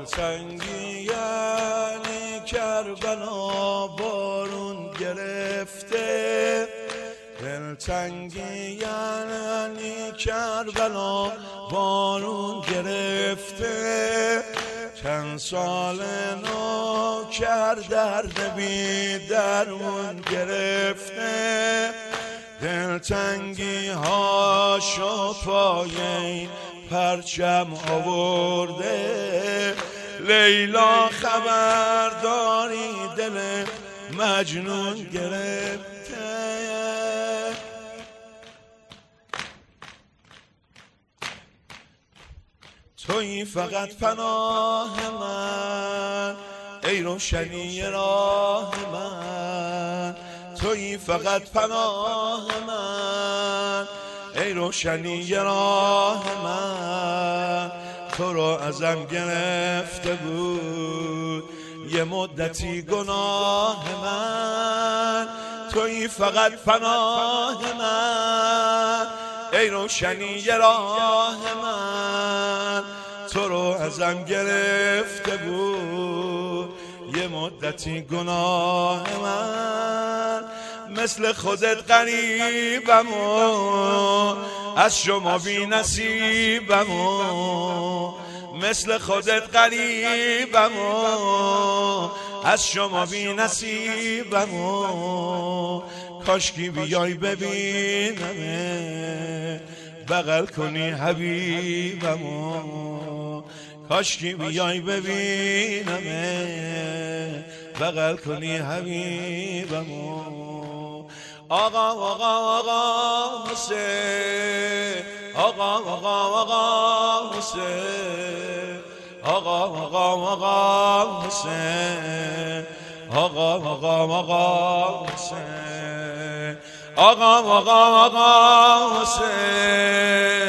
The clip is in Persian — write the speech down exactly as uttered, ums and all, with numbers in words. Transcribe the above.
دلتنگی یعنی کربلا بارون گرفته، دلتنگی یعنی کربلا بارون گرفته. چند سال نوکر درد بی درمون گرفته، دلتنگی هاشو پای پرچم آورده. لیلا خبرداری دل مجنون گرفته. تویی فقط پناه من ای روشنی راه من، تویی فقط پناه من ای روشنی راه من. تو رو ازم گرفته بود یه مدتی گناه من، تویی فقط پناه من ای روشنی راه من. تو رو ازم گرفته بود یه مدتی گناه من. مثل خودت غریبم و از شما بی نصیبم و مثل خودت غریبم و از شما بی نصیبم و کاشکی بیای ببینمه بغل کنی حبیبم و کاشکی بیای ببینمه بغل کنی حبیبم و آقا آقا آقا حسین، آقا آقا آقا حسین، آقا آقا آقا حسین، آقا آقا آقا حسین، آقا آقا آقا حسین.